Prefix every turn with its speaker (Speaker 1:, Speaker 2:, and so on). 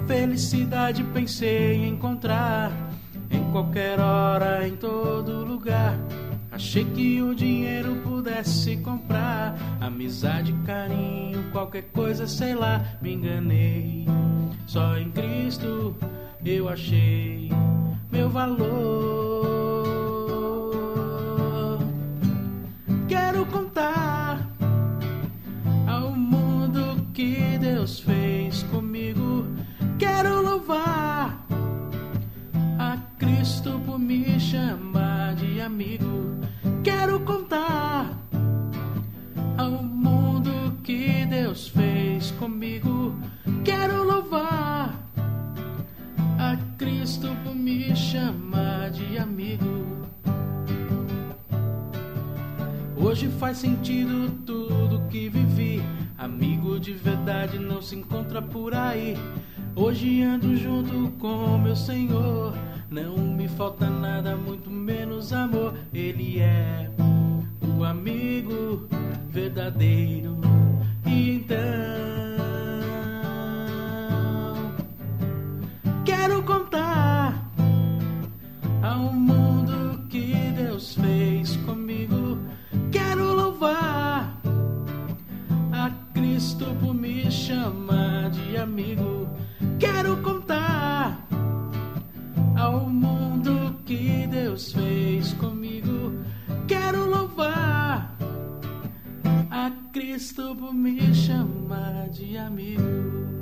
Speaker 1: felicidade pensei em encontrar em qualquer hora, em todo lugar. Achei que o dinheiro pudesse comprar amizade, carinho, qualquer coisa, sei lá. Me enganei, só em Cristo eu achei meu valor. Quero contar ao mundo que Deus fez comigo. Quero louvar a Cristo por me chamar de amigo. Quero contar ao mundo que Deus fez comigo. Quero louvar a Cristo por me chamar de amigo. Hoje faz sentido tudo que vivi. Amigo de verdade não se encontra por aí. Hoje ando junto com meu Senhor. Não me falta nada, muito menos amor. Ele é o amigo verdadeiro. E então quero contar ao mundo que Deus fez comigo. Quero louvar a Cristo por me chamar de amigo. Quero contar ao mundo que Deus fez comigo. Quero louvar a Cristo por me chamar de amigo.